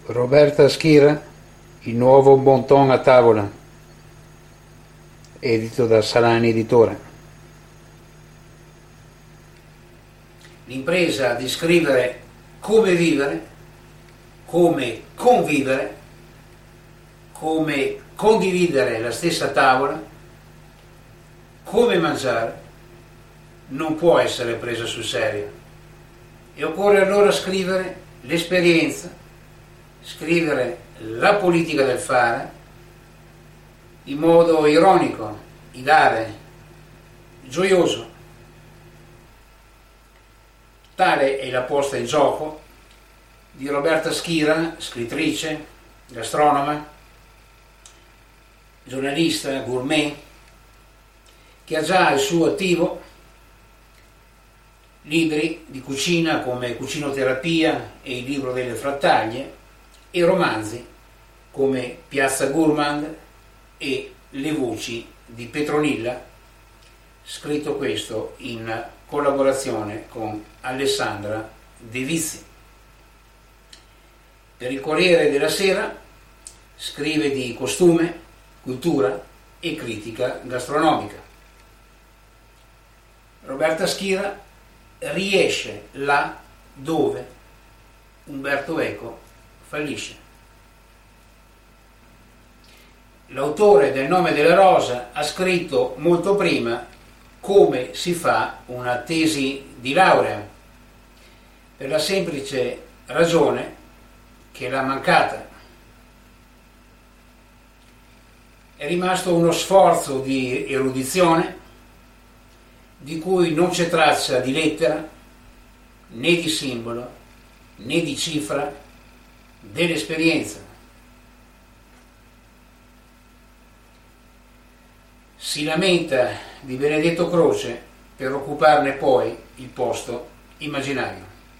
Roberta Schira, Il nuovo bon ton a tavola, edito da Salani Editore. L'impresa di scrivere come vivere, come convivere, come condividere la stessa tavola, come mangiare, non può essere presa sul serio. E occorre allora scrivere l'esperienza, scrivere la politica del fare in modo ironico, idare, gioioso. Tale è la posta in gioco di Roberta Schira, scrittrice, gastronoma, giornalista, gourmet, che ha già al suo attivo libri di cucina come Cucinoterapia e il libro delle frattaglie e romanzi come Piazza Gourmand e Le voci di Petronilla, scritto questo in collaborazione con Alessandra De Vizi. Per il Corriere della Sera scrive di costume, cultura e critica gastronomica. Roberta Schira riesce là dove Umberto Eco fallisce. L'autore del Nome della Rosa ha scritto molto prima come si fa una tesi di laurea, per la semplice ragione che l'ha mancata. È rimasto uno sforzo di erudizione di cui non c'è traccia di lettera, né di simbolo, né di cifra dell'esperienza. Si lamenta di Benedetto Croce per occuparne poi il posto immaginario.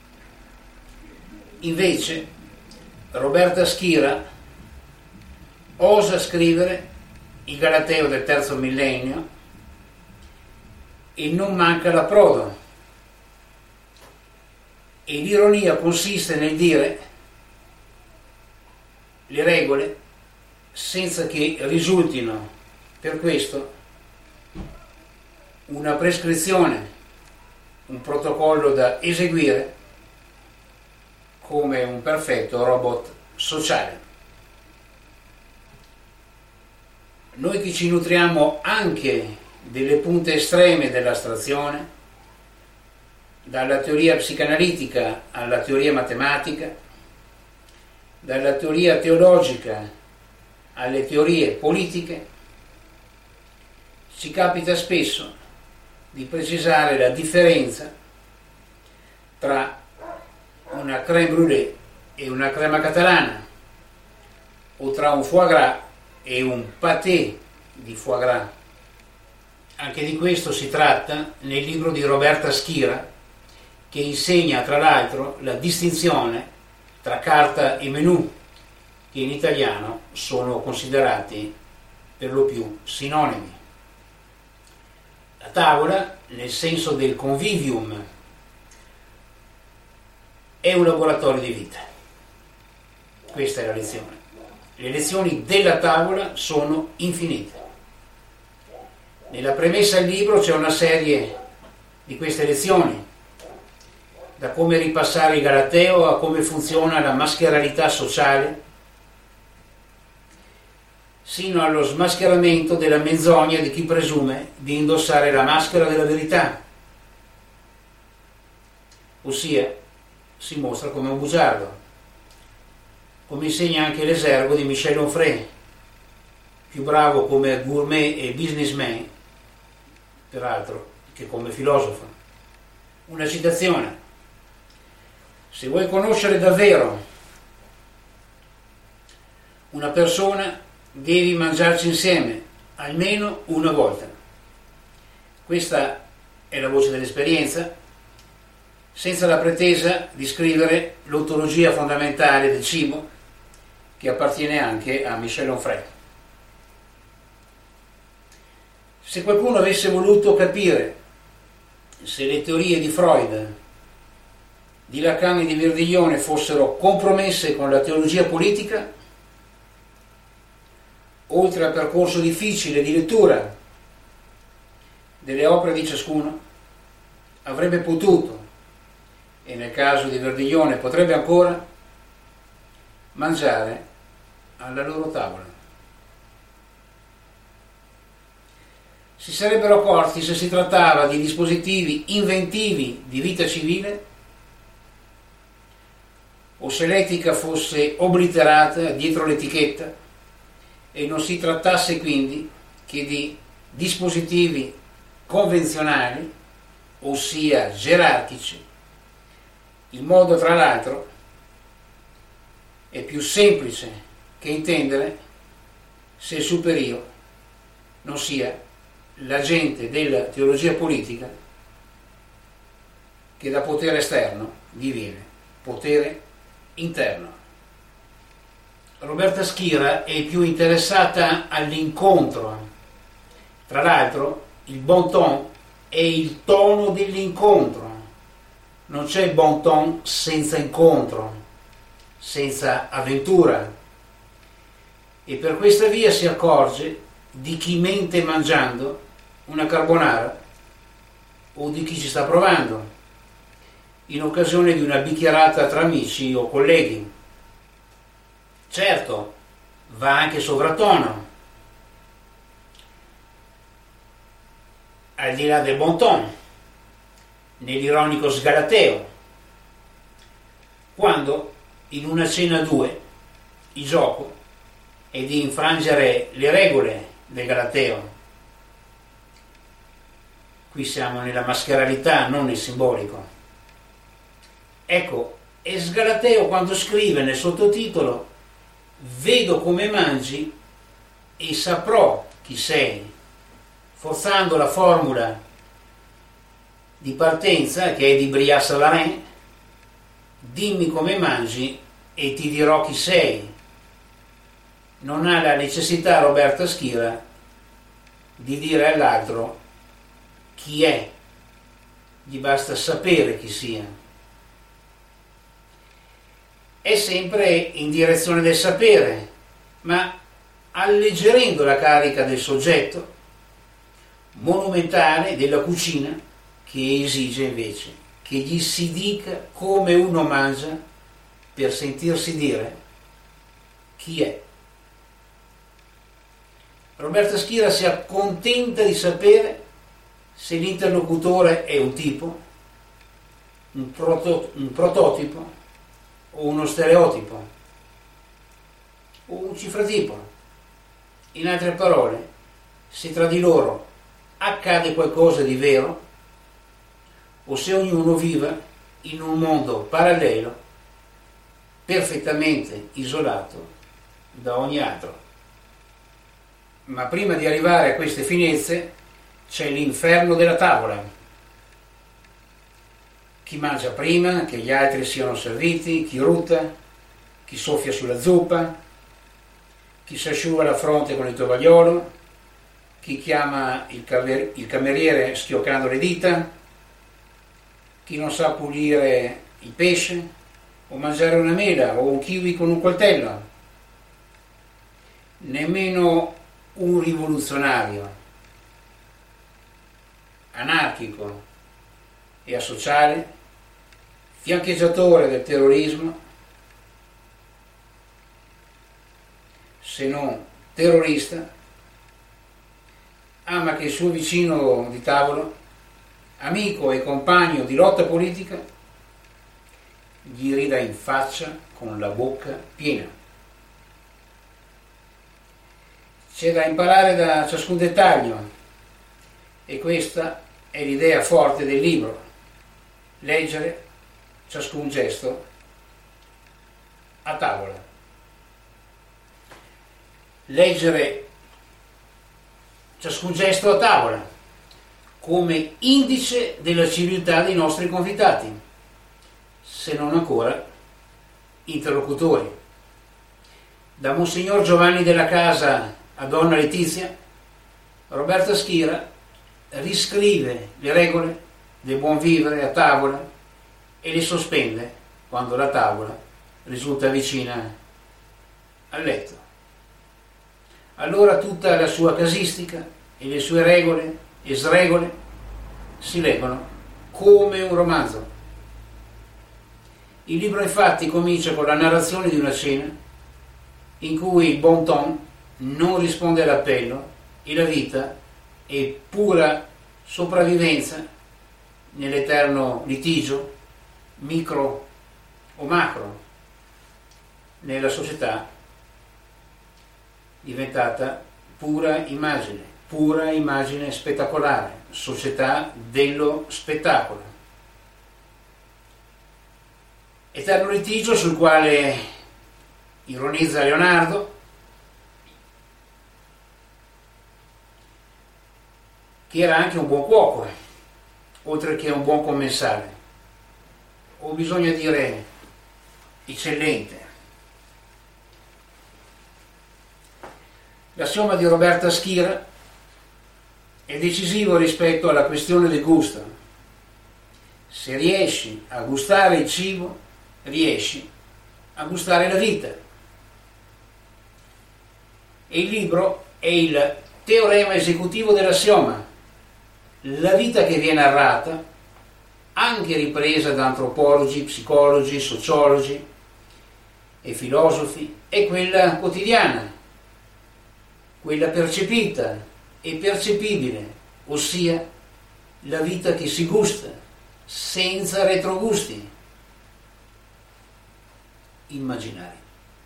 Invece Roberta Schira osa scrivere il Galateo del terzo millennio e non manca l'approdo. E l'ironia consiste nel dire le regole senza che risultino per questo una prescrizione, un protocollo da eseguire come un perfetto robot sociale. Noi che ci nutriamo anche delle punte estreme dell'astrazione, dalla teoria psicanalitica alla teoria matematica, dalla teoria teologica alle teorie politiche, ci capita spesso di precisare la differenza tra una crème brûlée e una crema catalana, o tra un foie gras e un pâté di foie gras. Anche di questo si tratta nel libro di Roberta Schira, che insegna tra l'altro la distinzione tra carta e menù, che in italiano sono considerati per lo più sinonimi. La tavola, nel senso del convivium, è un laboratorio di vita. Questa è la lezione. Le lezioni della tavola sono infinite. Nella premessa al libro c'è una serie di queste lezioni, da come ripassare il Galateo a come funziona la mascheralità sociale, sino allo smascheramento della menzogna di chi presume di indossare la maschera della verità, ossia si mostra come un bugiardo, come insegna anche l'Esergo di Michel Onfray, più bravo come gourmet e businessman, peraltro, che come filosofo. Una citazione: se vuoi conoscere davvero una persona, devi mangiarci insieme almeno una volta. Questa è la voce dell'esperienza, senza la pretesa di scrivere l'ontologia fondamentale del cibo, che appartiene anche a Michel Onfray. Se qualcuno avesse voluto capire se le teorie di Freud di Lacan e di Verdiglione fossero compromesse con la teologia politica, oltre al percorso difficile di lettura delle opere di ciascuno, avrebbe potuto, e nel caso di Verdiglione potrebbe ancora, mangiare alla loro tavola. Si sarebbero accorti se si trattava di dispositivi inventivi di vita civile o se l'etica fosse obliterata dietro l'etichetta e non si trattasse quindi che di dispositivi convenzionali, ossia gerarchici. Il modo, tra l'altro, è più semplice che intendere se il superiore non sia l'agente della teologia politica che da potere esterno diviene potere interno. Roberta Schira è più interessata all'incontro. Tra l'altro, il bon ton è il tono dell'incontro. Non c'è bon ton senza incontro, senza avventura. E per questa via si accorge di chi mente mangiando una carbonara o di chi ci sta provando in occasione di una bicchierata tra amici o colleghi. Certo, va anche sovrattono, al di là del bon ton, nell'ironico sgalateo, quando in una cena a due il gioco è di infrangere le regole del galateo. Qui siamo nella mascheralità, non nel simbolico. Ecco, è sgalateo quando scrive nel sottotitolo: vedo come mangi e saprò chi sei, forzando la formula di partenza che è di Brillat-Savarin: dimmi come mangi e ti dirò chi sei. Non ha la necessità Roberta Schira di dire all'altro chi è, gli basta sapere chi sia. È sempre in direzione del sapere, ma alleggerendo la carica del soggetto monumentale della cucina, che esige invece che gli si dica come uno mangia per sentirsi dire chi è. Roberta Schira si accontenta di sapere se l'interlocutore è un tipo, un prototipo o uno stereotipo o un cifratipo. In altre parole, se tra di loro accade qualcosa di vero o se ognuno vive in un mondo parallelo perfettamente isolato da ogni altro. Ma prima di arrivare a queste finezze c'è l'inferno della tavola. Chi mangia prima che gli altri siano serviti, chi rutta, chi soffia sulla zuppa, chi si asciuga la fronte con il tovagliolo, chi chiama il cameriere schioccando le dita, chi non sa pulire il pesce o mangiare una mela o un kiwi con un coltello. Nemmeno un rivoluzionario, anarchico e asociale, fiancheggiatore del terrorismo, se non terrorista, ama che il suo vicino di tavolo, amico e compagno di lotta politica, gli rida in faccia con la bocca piena. C'è da imparare da ciascun dettaglio e questa è l'idea forte del libro: leggere ciascun gesto a tavola. Leggere ciascun gesto a tavola come indice della civiltà dei nostri convitati, se non ancora interlocutori. Da Monsignor Giovanni della Casa a Donna Letizia, Roberta Schira riscrive le regole del buon vivere a tavola e le sospende quando la tavola risulta vicina al letto. Allora tutta la sua casistica e le sue regole e sregole si leggono come un romanzo. Il libro infatti comincia con la narrazione di una scena in cui il bon ton non risponde all'appello e la vita è pura sopravvivenza nell'eterno litigio micro o macro nella società diventata pura immagine spettacolare, società dello spettacolo. Eterno litigio sul quale ironizza Leonardo, che era anche un buon cuoco, oltre che un buon commensale, o bisogna dire eccellente. L'assioma di Roberta Schira è decisivo rispetto alla questione del gusto. Se riesci a gustare il cibo, riesci a gustare la vita. E il libro è il teorema esecutivo dell'assioma. La vita che viene narrata, anche ripresa da antropologi, psicologi, sociologi e filosofi, è quella quotidiana, quella percepita e percepibile, ossia la vita che si gusta, senza retrogusti immaginari.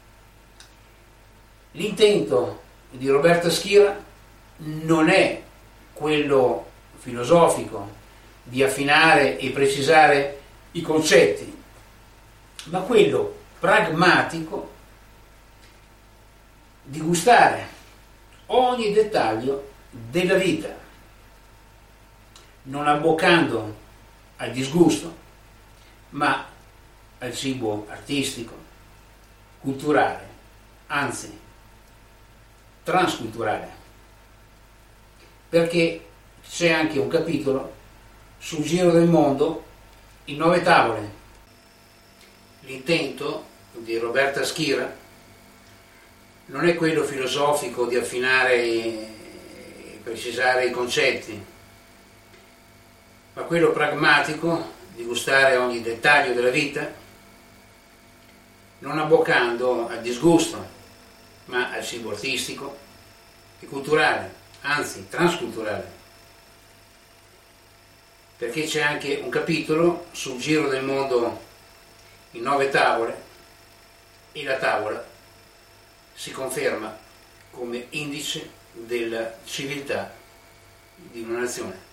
L'intento di Roberta Schira non è quello filosofico di affinare e precisare i concetti, ma quello pragmatico di gustare ogni dettaglio della vita, non abboccando al disgusto, ma al cibo artistico, culturale, anzi transculturale, perché c'è anche un capitolo sul giro del mondo in 9 tavole. L'intento di Roberta Schira non è quello filosofico di affinare e precisare i concetti, ma quello pragmatico di gustare ogni dettaglio della vita, non abboccando al disgusto, ma al cibo artistico e culturale, anzi transculturale, perché c'è anche un capitolo sul giro del mondo in 9 tavole e la tavola si conferma come indice della civiltà di una nazione.